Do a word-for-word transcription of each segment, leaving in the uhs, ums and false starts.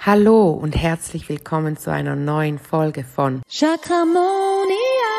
Hallo und herzlich willkommen zu einer neuen Folge von Chakramonia.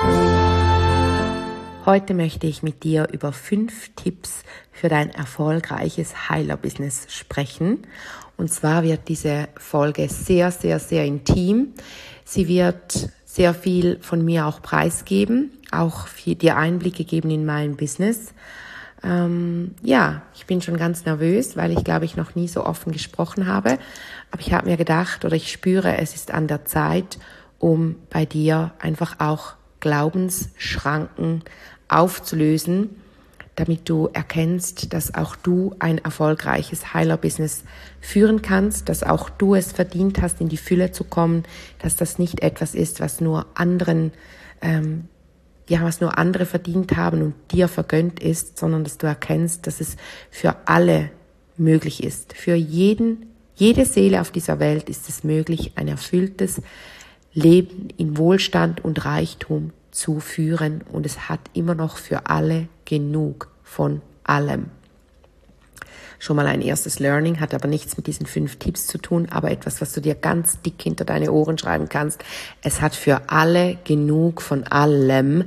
Heute möchte ich mit dir über fünf Tipps für dein erfolgreiches Heiler-Business sprechen. Und zwar wird diese Folge sehr, sehr, sehr intim. Sie wird sehr viel von mir auch preisgeben, auch für dir Einblicke geben in mein Business. Ähm, ja, ich bin schon ganz nervös, weil ich glaube ich noch nie so offen gesprochen habe. Aber ich habe mir gedacht oder ich spüre, es ist an der Zeit, um bei dir einfach auch Glaubensschranken aufzulösen, damit du erkennst, dass auch du ein erfolgreiches Heiler-Business führen kannst, dass auch du es verdient hast, in die Fülle zu kommen, dass das nicht etwas ist, was nur anderen ähm, ja, was nur andere verdient haben und dir vergönnt ist, sondern dass du erkennst, dass es für alle möglich ist. Für jeden, jede Seele auf dieser Welt ist es möglich, ein erfülltes Leben in Wohlstand und Reichtum zu führen. Und es hat immer noch für alle genug von allem. Schon mal ein erstes Learning, hat aber nichts mit diesen fünf Tipps zu tun, aber etwas, was du dir ganz dick hinter deine Ohren schreiben kannst. Es hat für alle genug von allem.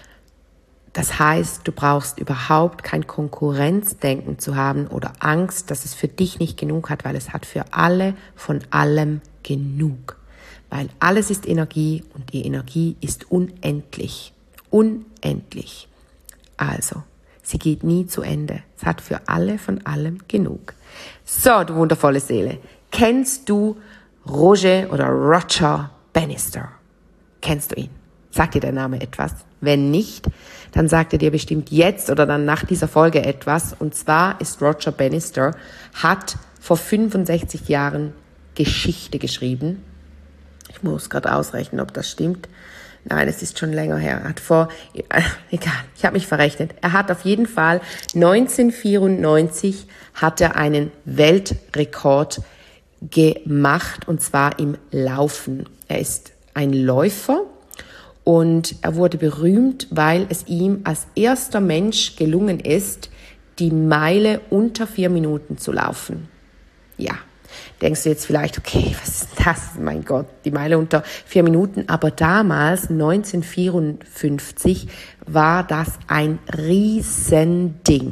Das heißt, du brauchst überhaupt kein Konkurrenzdenken zu haben oder Angst, dass es für dich nicht genug hat, weil es hat für alle von allem genug. Weil alles ist Energie und die Energie ist unendlich. Unendlich. Also, sie geht nie zu Ende. Es hat für alle von allem genug. So, du wundervolle Seele. Kennst du Roger oder Roger Bannister? Kennst du ihn? Sagt dir der Name etwas? Wenn nicht, dann sagt er dir bestimmt jetzt oder dann nach dieser Folge etwas. Und zwar ist Roger Bannister, hat vor fünfundsechzig Jahren Geschichte geschrieben. Ich muss gerade ausrechnen, ob das stimmt. Nein, es ist schon länger her. Er hat vor, äh, egal, ich habe mich verrechnet. Er hat auf jeden Fall neunzehnhundertvierundneunzig hat er einen Weltrekord gemacht und zwar im Laufen. Er ist ein Läufer und er wurde berühmt, weil es ihm als erster Mensch gelungen ist, die Meile unter vier Minuten zu laufen. Ja. Denkst du jetzt vielleicht, okay, was ist das? Mein Gott, die Meile unter vier Minuten. Aber damals, neunzehnhundertvierundfünfzig, war das ein Riesending.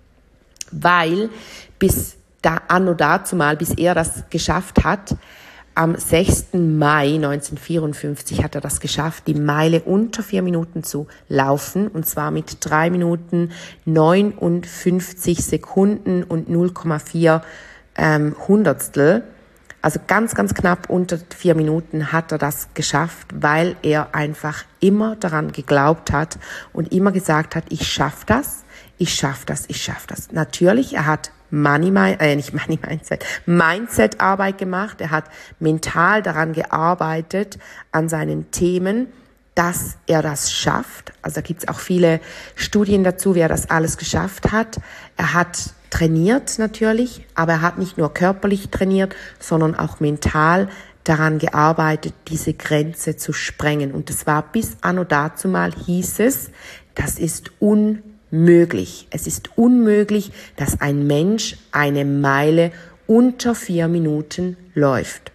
Weil bis da, anno dazumal, bis er das geschafft hat, am sechsten Mai neunzehnhundertvierundfünfzig hat er das geschafft, die Meile unter vier Minuten zu laufen. Und zwar mit drei Minuten neunundfünfzig Sekunden und null Komma vier Ähm, Hundertstel, also ganz, ganz knapp unter vier Minuten hat er das geschafft, weil er einfach immer daran geglaubt hat und immer gesagt hat, ich schaff das, ich schaff das, ich schaff das. Natürlich, er hat Money, äh, nicht Money Mindset, Mindset-Arbeit gemacht, er hat mental daran gearbeitet, an seinen Themen, dass er das schafft. Also da gibt es auch viele Studien dazu, wie er das alles geschafft hat. Er hat trainiert natürlich, aber er hat nicht nur körperlich trainiert, sondern auch mental daran gearbeitet, diese Grenze zu sprengen. Und das war bis anno dazumal hieß es, das ist unmöglich. Es ist unmöglich, dass ein Mensch eine Meile unter vier Minuten läuft.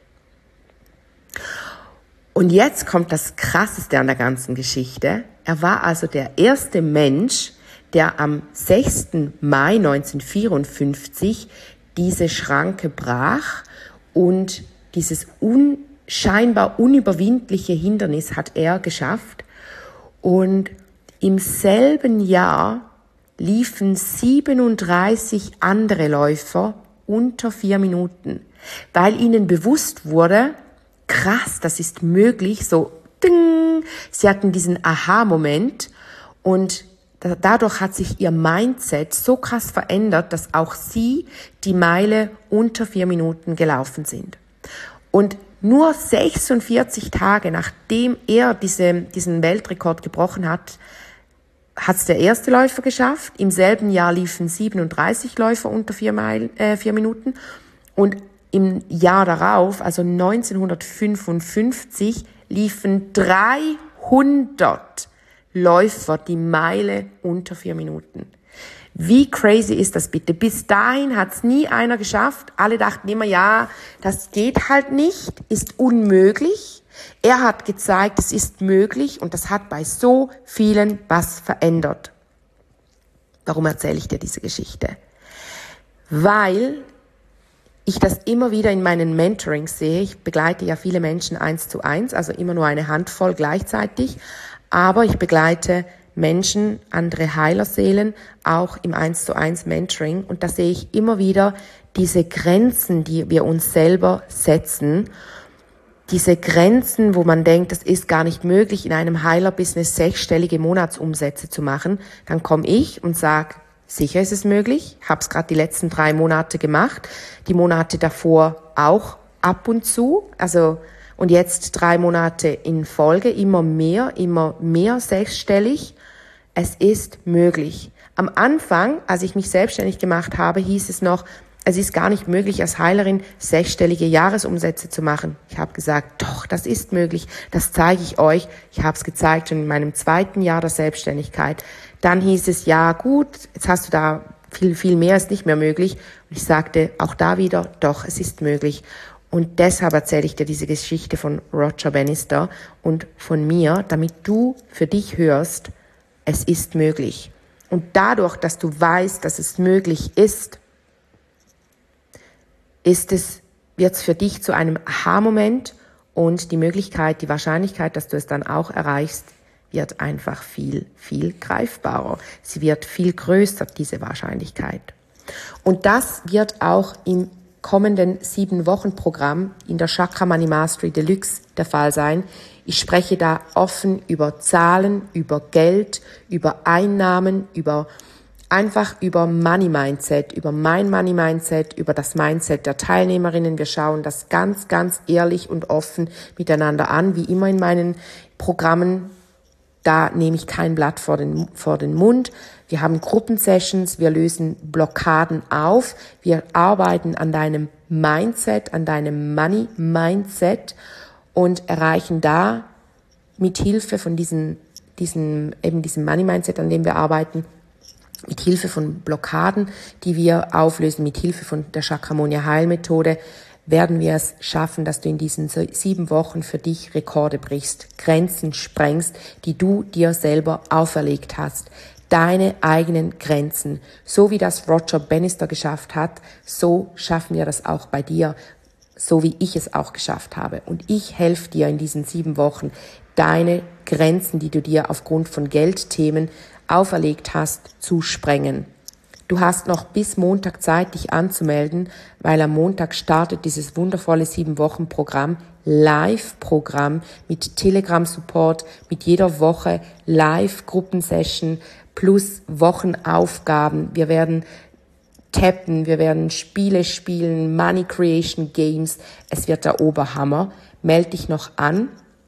Und jetzt kommt das Krasseste an der ganzen Geschichte. Er war also der erste Mensch, der am sechsten Mai neunzehnhundertvierundfünfzig diese Schranke brach und dieses unscheinbar unüberwindliche Hindernis hat er geschafft. Und im selben Jahr liefen siebenunddreißig andere Läufer unter vier Minuten, weil ihnen bewusst wurde, krass, das ist möglich, so ding. Sie hatten diesen Aha-Moment und dadurch hat sich ihr Mindset so krass verändert, dass auch sie die Meile unter vier Minuten gelaufen sind. Und nur sechsundvierzig Tage nachdem er diese, diesen Weltrekord gebrochen hat, hat es der erste Läufer geschafft. Im selben Jahr liefen siebenunddreißig Läufer unter vier, Meilen, äh, vier Minuten. Und im Jahr darauf, also neunzehnhundertfünfundfünfzig, liefen dreihundert Läufer die Meile unter vier Minuten. Wie crazy ist das bitte? Bis dahin hat es nie einer geschafft. Alle dachten immer, ja, das geht halt nicht, ist unmöglich. Er hat gezeigt, es ist möglich und das hat bei so vielen was verändert. Warum erzähle ich dir diese Geschichte? Weil ich das immer wieder in meinen Mentorings sehe. Ich begleite ja viele Menschen eins zu eins, also immer nur eine Handvoll gleichzeitig. Aber ich begleite Menschen, andere Heilerseelen, auch im eins zu eins Mentoring. Und da sehe ich immer wieder diese Grenzen, die wir uns selber setzen. Diese Grenzen, wo man denkt, das ist gar nicht möglich, in einem Heiler-Business sechsstellige Monatsumsätze zu machen. Dann komme ich und sage, sicher ist es möglich. Ich habe es gerade die letzten drei Monate gemacht. Die Monate davor auch ab und zu. Also und jetzt drei Monate in Folge, immer mehr, immer mehr sechsstellig. Es ist möglich. Am Anfang, als ich mich selbstständig gemacht habe, hieß es noch, es ist gar nicht möglich, als Heilerin sechsstellige Jahresumsätze zu machen. Ich habe gesagt, doch, das ist möglich, das zeige ich euch. Ich habe es gezeigt schon in meinem zweiten Jahr der Selbstständigkeit. Dann hieß es, ja gut, jetzt hast du da viel, viel mehr, ist nicht mehr möglich. Und ich sagte auch da wieder, doch, es ist möglich. Und deshalb erzähle ich dir diese Geschichte von Roger Bannister und von mir, damit du für dich hörst, es ist möglich. Und dadurch, dass du weißt, dass es möglich ist, ist es, wird es für dich zu einem Aha-Moment und die Möglichkeit, die Wahrscheinlichkeit, dass du es dann auch erreichst, wird einfach viel, viel greifbarer. Sie wird viel größer, diese Wahrscheinlichkeit. Und das wird auch im kommenden sieben Wochen Programm in der Chakra Money Mastery Deluxe der Fall sein. Ich spreche da offen über Zahlen, über Geld, über Einnahmen, über einfach über Money Mindset, über mein Money Mindset, über das Mindset der Teilnehmerinnen. Wir schauen das ganz, ganz ehrlich und offen miteinander an, wie immer in meinen Programmen. Da nehme ich kein Blatt vor den, vor den Mund. Wir haben Gruppensessions, wir lösen Blockaden auf, wir arbeiten an deinem Mindset, an deinem Money Mindset und erreichen da mit Hilfe von diesen, diesen, eben diesem Money Mindset, an dem wir arbeiten, mit Hilfe von Blockaden, die wir auflösen, mit Hilfe von der Chakramonia Heilmethode, werden wir es schaffen, dass du in diesen sieben Wochen für dich Rekorde brichst, Grenzen sprengst, die du dir selber auferlegt hast. Deine eigenen Grenzen. So wie das Roger Bannister geschafft hat, so schaffen wir das auch bei dir, so wie ich es auch geschafft habe. Und ich helfe dir in diesen sieben Wochen, deine Grenzen, die du dir aufgrund von Geldthemen auferlegt hast, zu sprengen. Du hast noch bis Montag Zeit, dich anzumelden, weil am Montag startet dieses wundervolle sieben-Wochen-Programm, Live-Programm mit Telegram-Support, mit jeder Woche Live-Gruppensession plus Wochenaufgaben. Wir werden tappen, wir werden Spiele spielen, Money Creation Games. Es wird der Oberhammer. Meld dich noch an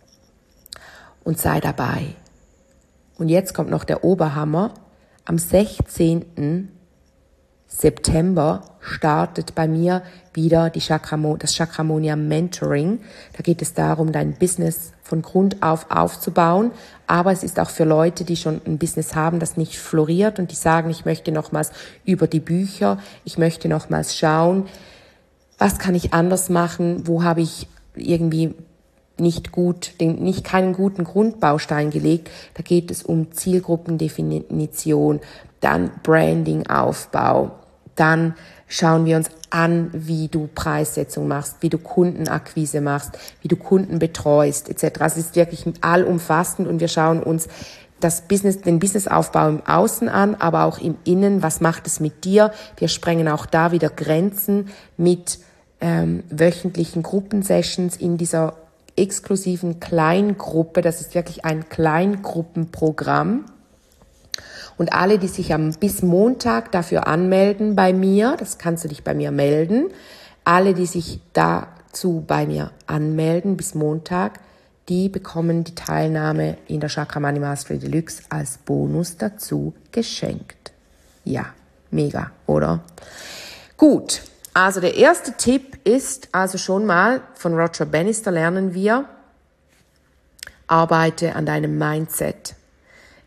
und sei dabei. Und jetzt kommt noch der Oberhammer. Am sechzehnten September startet bei mir wieder die Chakramo, das Chakramonia Mentoring. Da geht es darum, dein Business von Grund auf aufzubauen. Aber es ist auch für Leute, die schon ein Business haben, das nicht floriert und die sagen, ich möchte nochmals über die Bücher, ich möchte nochmals schauen, was kann ich anders machen, wo habe ich irgendwie nicht gut, den, nicht keinen guten Grundbaustein gelegt. Da geht es um Zielgruppendefinition, dann Branding-Aufbau, dann schauen wir uns an, wie du Preissetzung machst, wie du Kundenakquise machst, wie du Kunden betreust, et cetera. Es ist wirklich allumfassend und wir schauen uns das Business, den Businessaufbau im Außen an, aber auch im Innen. Was macht es mit dir? Wir sprengen auch da wieder Grenzen mit ähm, wöchentlichen Gruppensessions in dieser exklusiven Kleingruppe. Das ist wirklich ein Kleingruppenprogramm. Und alle, die sich am, bis Montag dafür anmelden bei mir, das kannst du dich bei mir melden, alle, die sich dazu bei mir anmelden bis Montag, die bekommen die Teilnahme in der Chakra Money Mastery Deluxe als Bonus dazu geschenkt. Ja, mega, oder? Gut, also der erste Tipp ist also schon mal, von Roger Bannister lernen wir, arbeite an deinem Mindset.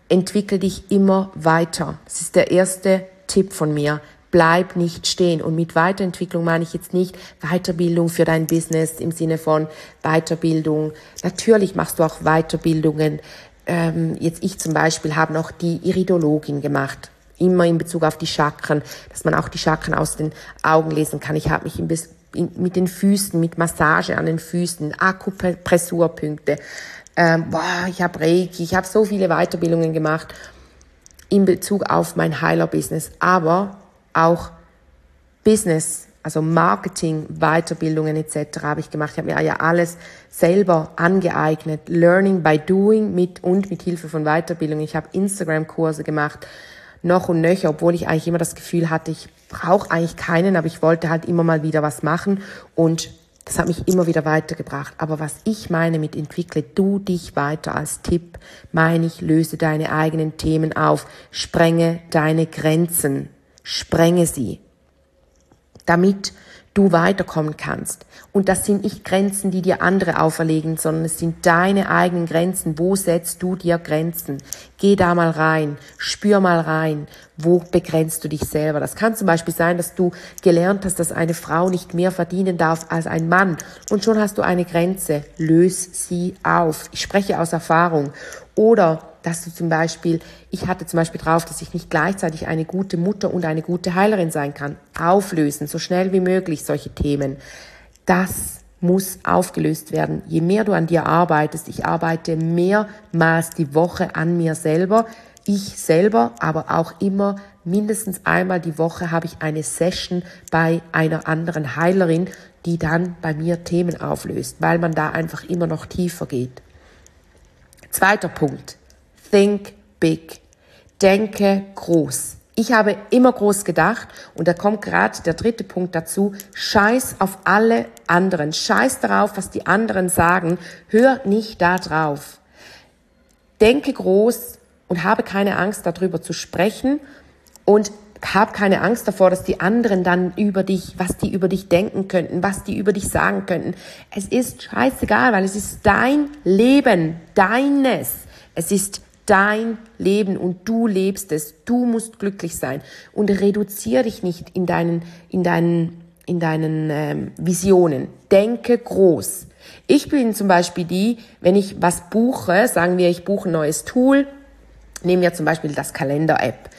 entwickel dich immer weiter. Das ist der erste Tipp von mir. Bleib nicht stehen. Und mit Weiterentwicklung meine ich jetzt nicht Weiterbildung für dein Business im Sinne von Weiterbildung. Natürlich machst du auch Weiterbildungen. Ähm, jetzt ich zum Beispiel habe noch die Iridologin gemacht. Immer in Bezug auf die Chakren, dass man auch die Chakren aus den Augen lesen kann. Ich habe mich in, in, mit den Füßen, mit Massage an den Füßen, Akupressurpunkte, ähm, boah, ich habe Reiki, ich habe so viele Weiterbildungen gemacht in Bezug auf mein Heiler-Business, aber auch Business, also Marketing, Weiterbildungen et cetera habe ich gemacht. Ich habe mir ja alles selber angeeignet, Learning by Doing mit und mit Hilfe von Weiterbildung. Ich habe Instagram-Kurse gemacht, noch und nöcher, obwohl ich eigentlich immer das Gefühl hatte, ich brauche eigentlich keinen, aber ich wollte halt immer mal wieder was machen und das hat mich immer wieder weitergebracht. Aber was ich meine mit entwickle du dich weiter als Tipp, meine ich, löse deine eigenen Themen auf, sprenge deine Grenzen, sprenge sie, damit du weiterkommen kannst. Und das sind nicht Grenzen, die dir andere auferlegen, sondern es sind deine eigenen Grenzen. Wo setzt du dir Grenzen? Geh da mal rein, spür mal rein, wo begrenzt du dich selber. Das kann zum Beispiel sein, dass du gelernt hast, dass eine Frau nicht mehr verdienen darf als ein Mann. Und schon hast du eine Grenze. Löse sie auf. Ich spreche aus Erfahrung. Oder dass du zum Beispiel, ich hatte zum Beispiel drauf, dass ich nicht gleichzeitig eine gute Mutter und eine gute Heilerin sein kann. Auflösen, so schnell wie möglich solche Themen. Das muss aufgelöst werden. Je mehr du an dir arbeitest, ich arbeite mehrmals die Woche an mir selber, ich selber, aber auch immer mindestens einmal die Woche habe ich eine Session bei einer anderen Heilerin, die dann bei mir Themen auflöst, weil man da einfach immer noch tiefer geht. Zweiter Punkt. Think big. Denke groß. Ich habe immer groß gedacht und da kommt gerade der dritte Punkt dazu. Scheiß auf alle anderen. Scheiß darauf, was die anderen sagen. Hör nicht da drauf. Denke groß und habe keine Angst, darüber zu sprechen und hab keine Angst davor, dass die anderen dann über dich, was die über dich denken könnten, was die über dich sagen könnten. Es ist scheißegal, weil es ist dein Leben, deines. Es ist dein Leben und du lebst es. Du musst glücklich sein und reduziere dich nicht in deinen, in deinen, in deinen ähm, Visionen. Denke groß. Ich bin zum Beispiel die, wenn ich was buche, sagen wir, ich buche ein neues Tool, nehmen wir zum Beispiel das Kalender-App.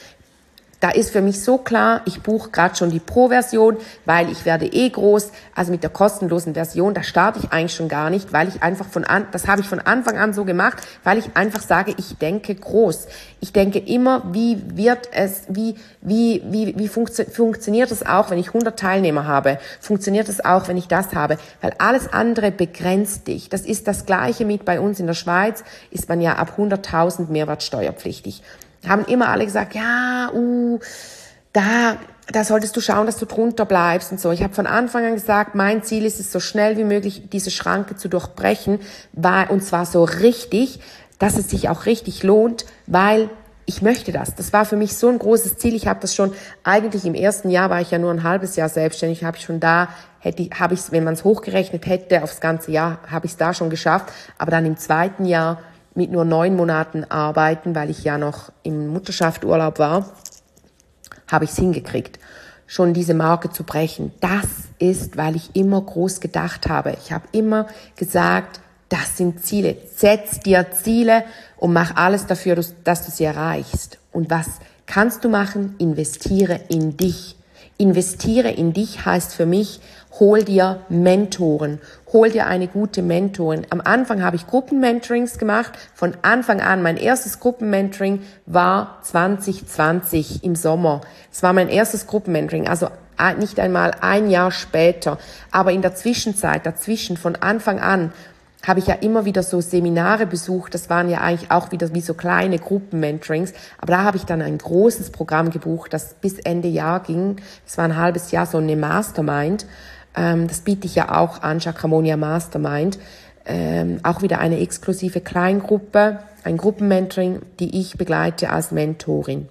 Da ist für mich so klar, ich buche gerade schon die Pro-Version, weil ich werde eh groß. Also mit der kostenlosen Version, da starte ich eigentlich schon gar nicht, weil ich einfach von an, das habe ich von Anfang an so gemacht, weil ich einfach sage, ich denke groß. Ich denke immer, wie wird es, wie wie wie wie funktio- funktioniert es auch, wenn ich hundert Teilnehmer habe? Funktioniert es auch, wenn ich das habe? Weil alles andere begrenzt dich. Das ist das Gleiche mit bei uns in der Schweiz, ist man ja ab hunderttausend mehrwertsteuerpflichtig. Haben immer alle gesagt, ja, uh, da, da solltest du schauen, dass du drunter bleibst und so. Ich habe von Anfang an gesagt, mein Ziel ist es, so schnell wie möglich diese Schranke zu durchbrechen, weil, und zwar so richtig, dass es sich auch richtig lohnt, weil ich möchte das. Das war für mich so ein großes Ziel. Ich habe das schon, eigentlich im ersten Jahr war ich ja nur ein halbes Jahr selbstständig, habe ich schon da, hätte ich, habe ich es, wenn man es hochgerechnet hätte, aufs ganze Jahr, habe ich es da schon geschafft. Aber dann im zweiten Jahr mit nur neun Monaten arbeiten, weil ich ja noch im Mutterschaftsurlaub war, habe ich es hingekriegt, schon diese Marke zu brechen. Das ist, weil ich immer groß gedacht habe. Ich habe immer gesagt, das sind Ziele. Setz dir Ziele und mach alles dafür, dass du sie erreichst. Und was kannst du machen? Investiere in dich. Investiere in dich heißt für mich, hol dir Mentoren, hol dir eine gute Mentorin. Am Anfang habe ich Gruppenmentorings gemacht. Von Anfang an, mein erstes Gruppenmentoring war zwanzig zwanzig im Sommer. Es war mein erstes Gruppenmentoring, also nicht einmal ein Jahr später. Aber in der Zwischenzeit, dazwischen, von Anfang an, habe ich ja immer wieder so Seminare besucht. Das waren ja eigentlich auch wieder wie so kleine Gruppenmentorings. Aber da habe ich dann ein großes Programm gebucht, das bis Ende Jahr ging. Das war ein halbes Jahr, so eine Mastermind. Ähm, das biete ich ja auch an, Chakramonia Mastermind. Ähm, auch wieder eine exklusive Kleingruppe, ein Gruppenmentoring, die ich begleite als Mentorin.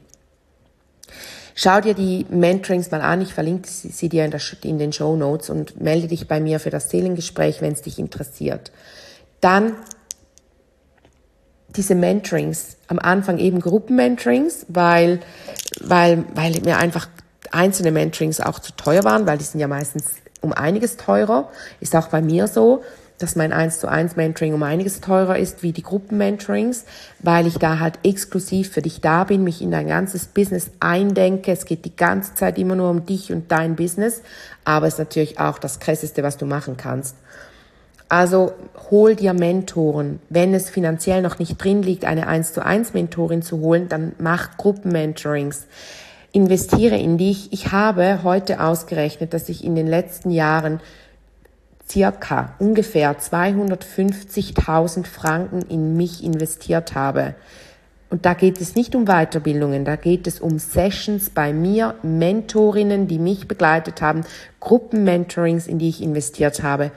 Schau dir die Mentorings mal an, ich verlinke sie dir in, der, in den Shownotes und melde dich bei mir für das Seelengespräch, wenn es dich interessiert. Dann diese Mentorings, am Anfang eben Gruppenmentorings, weil, weil, weil mir einfach einzelne Mentorings auch zu teuer waren, weil die sind ja meistens um einiges teurer. Ist auch bei mir so, dass mein eins zu eins Mentoring um einiges teurer ist wie die Gruppenmentorings, weil ich da halt exklusiv für dich da bin, mich in dein ganzes Business eindenke. Es geht die ganze Zeit immer nur um dich und dein Business, aber es ist natürlich auch das Krasseste, was du machen kannst. Also hol dir Mentoren. Wenn es finanziell noch nicht drin liegt, eine eins zu eins Mentorin zu holen, dann mach Gruppenmentorings. Investiere in dich. Ich habe heute ausgerechnet, dass ich in den letzten Jahren circa ungefähr zweihundertfünfzigtausend Franken in mich investiert habe. Und da geht es nicht um Weiterbildungen, da geht es um Sessions bei mir, Mentorinnen, die mich begleitet haben, Gruppenmentorings, in die ich investiert habe.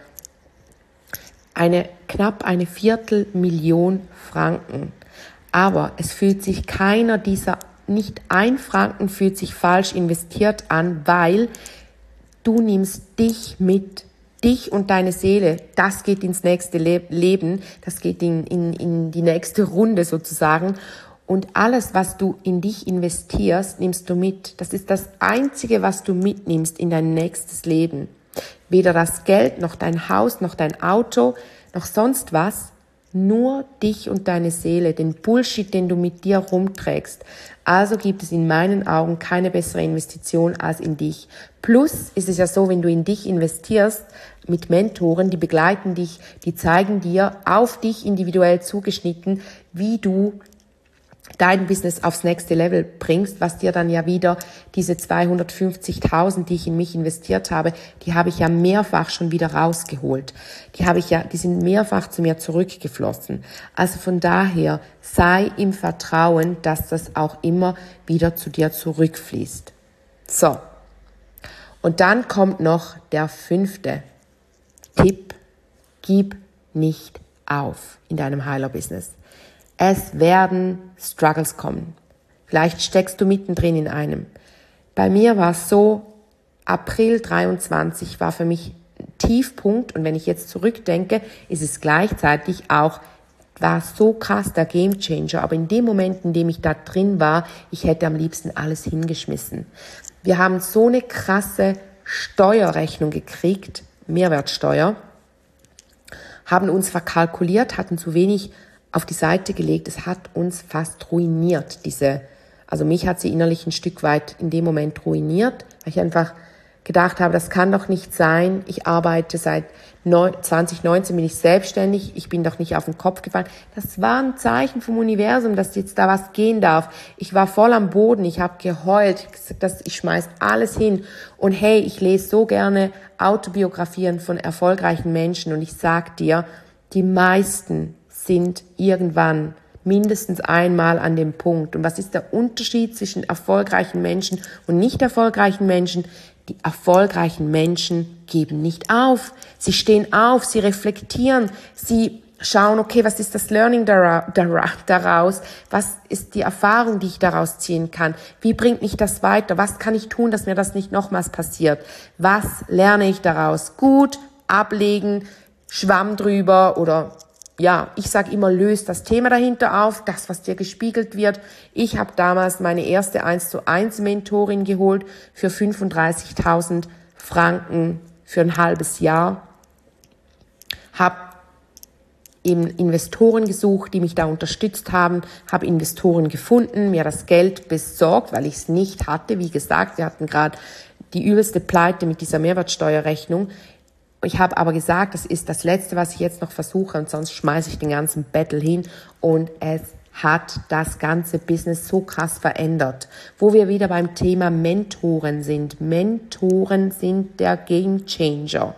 Eine knapp eine Viertelmillion Franken. Aber es fühlt sich keiner dieser, nicht ein Franken fühlt sich falsch investiert an, weil du nimmst dich mit, dich und deine Seele, das geht ins nächste Le- Leben, das geht in, in, in die nächste Runde sozusagen. Und alles, was du in dich investierst, nimmst du mit. Das ist das Einzige, was du mitnimmst in dein nächstes Leben. Weder das Geld, noch dein Haus, noch dein Auto, noch sonst was. Nur dich und deine Seele, den Bullshit, den du mit dir rumträgst. Also gibt es in meinen Augen keine bessere Investition als in dich. Plus ist es ja so, wenn du in dich investierst mit Mentoren, die begleiten dich, die zeigen dir auf dich individuell zugeschnitten, wie du dein Business aufs nächste Level bringst, was dir dann ja wieder diese zweihundertfünfzigtausend, die ich in mich investiert habe, die habe ich ja mehrfach schon wieder rausgeholt. Die habe ich ja, die sind mehrfach zu mir zurückgeflossen. Also von daher sei im Vertrauen, dass das auch immer wieder zu dir zurückfließt. So. Und dann kommt noch der fünfte Tipp. Gib nicht auf in deinem Heiler-Business. Es werden Struggles kommen. Vielleicht steckst du mittendrin in einem. Bei mir war es so, April dreiundzwanzig war für mich ein Tiefpunkt. Und wenn ich jetzt zurückdenke, ist es gleichzeitig auch, war so krass der Gamechanger. Aber in dem Moment, in dem ich da drin war, ich hätte am liebsten alles hingeschmissen. Wir haben so eine krasse Steuerrechnung gekriegt, Mehrwertsteuer, haben uns verkalkuliert, hatten zu wenig auf die Seite gelegt. Es hat uns fast ruiniert, diese, also mich hat sie innerlich ein Stück weit in dem Moment ruiniert, weil ich einfach gedacht habe, das kann doch nicht sein. Ich arbeite seit zwanzig neunzehn, bin ich selbstständig, ich bin doch nicht auf den Kopf gefallen. Das war ein Zeichen vom Universum, dass jetzt da was gehen darf. Ich war voll am Boden, ich habe geheult, ich gesagt, dass ich schmeiß alles hin. Und hey, ich lese so gerne Autobiografien von erfolgreichen Menschen und ich sag dir, die meisten sind irgendwann mindestens einmal an dem Punkt. Und was ist der Unterschied zwischen erfolgreichen Menschen und nicht erfolgreichen Menschen? Die erfolgreichen Menschen geben nicht auf. Sie stehen auf, sie reflektieren, sie schauen, okay, was ist das Learning daraus? Was ist die Erfahrung, die ich daraus ziehen kann? Wie bringt mich das weiter? Was kann ich tun, dass mir das nicht nochmals passiert? Was lerne ich daraus? Gut, ablegen, Schwamm drüber oder ja, ich sage immer, löst das Thema dahinter auf, das, was dir gespiegelt wird. Ich habe damals meine erste eins zu eins Mentorin geholt für fünfunddreißigtausend Franken für ein halbes Jahr. Habe eben Investoren gesucht, die mich da unterstützt haben, habe Investoren gefunden, mir das Geld besorgt, weil ich es nicht hatte. Wie gesagt, wir hatten gerade die übelste Pleite mit dieser Mehrwertsteuerrechnung. Ich habe aber gesagt, das ist das Letzte, was ich jetzt noch versuche und sonst schmeiße ich den ganzen Battle hin und es hat das ganze Business so krass verändert. Wo wir wieder beim Thema Mentoren sind. Mentoren sind der Gamechanger.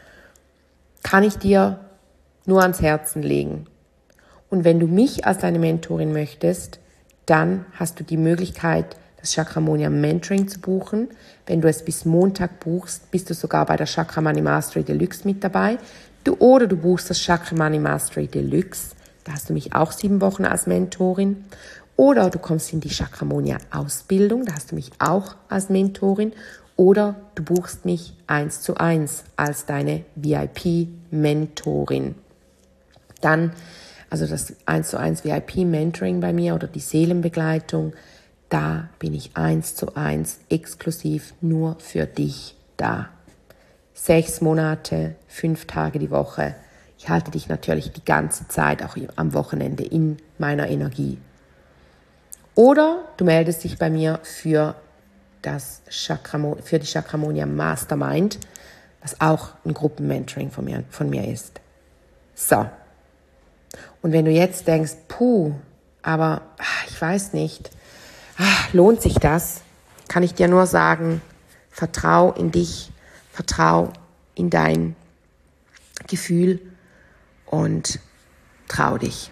Kann ich dir nur ans Herzen legen. Und wenn du mich als deine Mentorin möchtest, dann hast du die Möglichkeit, das Chakramonia Mentoring zu buchen. Wenn du es bis Montag buchst, bist du sogar bei der Chakra Money Mastery Deluxe mit dabei. Du, oder du buchst das Chakra Money Mastery Deluxe. Da hast du mich auch sieben Wochen als Mentorin. Oder du kommst in die Chakramonia Ausbildung. Da hast du mich auch als Mentorin. Oder du buchst mich eins zu eins als deine V I P Mentorin. Dann also das eins zu eins V I P-Mentoring bei mir oder die Seelenbegleitung, da bin ich eins zu eins exklusiv nur für dich da. Sechs Monate, fünf Tage die Woche. Ich halte dich natürlich die ganze Zeit, auch am Wochenende, in meiner Energie. Oder du meldest dich bei mir für, das Chakramo- für die Chakramonia Mastermind, was auch ein Gruppenmentoring von mir, von mir ist. So. Und wenn du jetzt denkst, puh, aber ach, ich weiß nicht, ach, lohnt sich das? Kann ich dir nur sagen, vertrau in dich, vertrau in dein Gefühl und trau dich.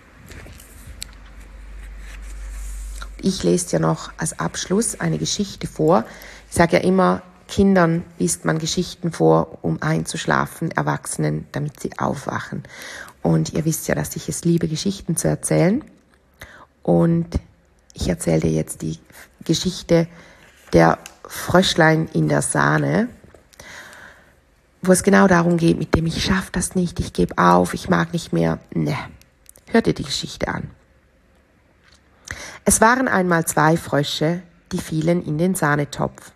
Ich lese dir noch als Abschluss eine Geschichte vor. Ich sage ja immer, Kindern liest man Geschichten vor, um einzuschlafen, Erwachsenen, damit sie aufwachen. Und ihr wisst ja, dass ich es liebe, Geschichten zu erzählen. Und ich erzähle dir jetzt die Geschichte der Fröschlein in der Sahne, wo es genau darum geht, mit dem ich schaffe das nicht, ich gebe auf, ich mag nicht mehr. Ne, hör dir die Geschichte an. Es waren einmal zwei Frösche, die fielen in den Sahnetopf.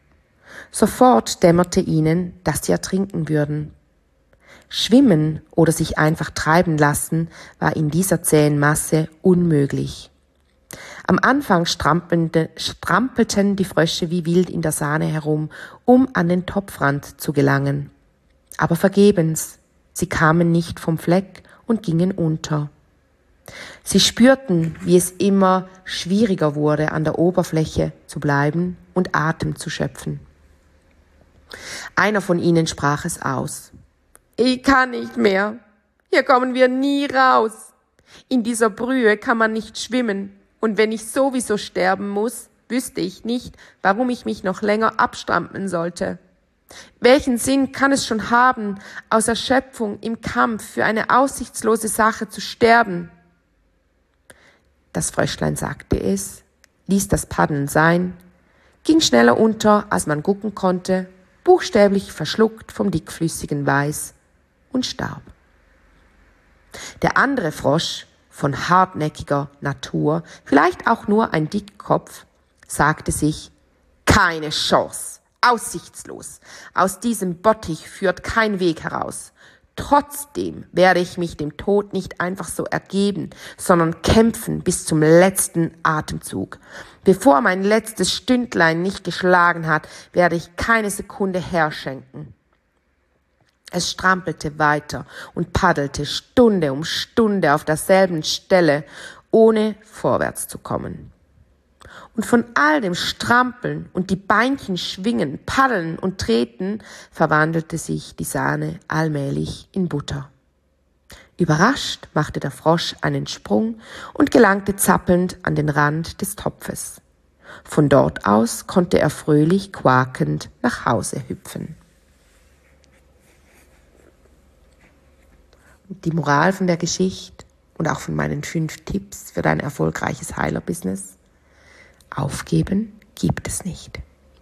Sofort dämmerte ihnen, dass sie ertrinken würden. Schwimmen oder sich einfach treiben lassen war in dieser zähen Masse unmöglich. Am Anfang strampelten die Frösche wie wild in der Sahne herum, um an den Topfrand zu gelangen. Aber vergebens, sie kamen nicht vom Fleck und gingen unter. Sie spürten, wie es immer schwieriger wurde, an der Oberfläche zu bleiben und Atem zu schöpfen. Einer von ihnen sprach es aus. Ich kann nicht mehr. Hier kommen wir nie raus. In dieser Brühe kann man nicht schwimmen. Und wenn ich sowieso sterben muss, wüsste ich nicht, warum ich mich noch länger abstrampeln sollte. Welchen Sinn kann es schon haben, aus Erschöpfung im Kampf für eine aussichtslose Sache zu sterben? Das Fröschlein sagte es, ließ das Paddeln sein, ging schneller unter, als man gucken konnte, buchstäblich verschluckt vom dickflüssigen Weiß und starb. Der andere Frosch, von hartnäckiger Natur, vielleicht auch nur ein Dickkopf, sagte sich, keine Chance, aussichtslos, aus diesem Bottich führt kein Weg heraus. Trotzdem werde ich mich dem Tod nicht einfach so ergeben, sondern kämpfen bis zum letzten Atemzug. Bevor mein letztes Stündlein nicht geschlagen hat, werde ich keine Sekunde herschenken. Es strampelte weiter und paddelte Stunde um Stunde auf derselben Stelle, ohne vorwärts zu kommen. Und von all dem Strampeln und die Beinchen schwingen, paddeln und treten, verwandelte sich die Sahne allmählich in Butter. Überrascht machte der Frosch einen Sprung und gelangte zappelnd an den Rand des Topfes. Von dort aus konnte er fröhlich quakend nach Hause hüpfen. Die Moral von der Geschichte und auch von meinen fünf Tipps für dein erfolgreiches Heiler-Business: Aufgeben gibt es nicht.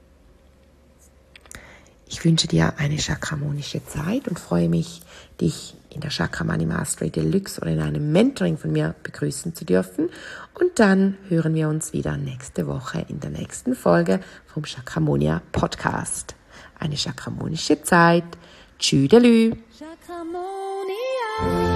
Ich wünsche dir eine chakramonische Zeit und freue mich, dich in der Chakra Money Mastery Deluxe oder in einem Mentoring von mir begrüßen zu dürfen. Und dann hören wir uns wieder nächste Woche in der nächsten Folge vom Chakramonia Podcast. Eine chakramonische Zeit. Tschüdelü. Chakramonia.